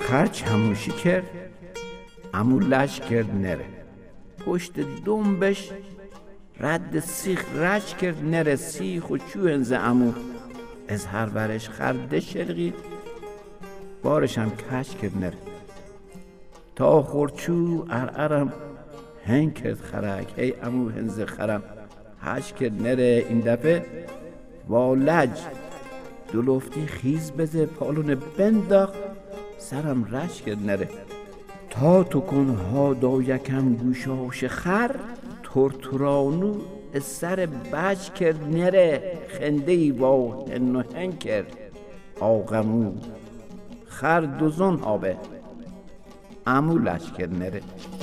خر چموشی کرد، امو لش کرد نره. پشت دنبش رد سیخ رش کرد نره. سیخ و چو انزه امو از هر ورش خرده شلغید، بارش هم کش کرد نره. تا خورچو ارم هنگ کرد خرک، هی امو هنز خرم هش کرد نره. این دفعه والج دلفتی خیز بزه، پالون بنداخت سرم رش کرد نره. تا تو کنها دا یکم گوشاش خر، ترترانو از سر بچ کرد نره. خنده ای با هن و هن کرد آقمو، خر دوزن آبه امو لش کرد نره.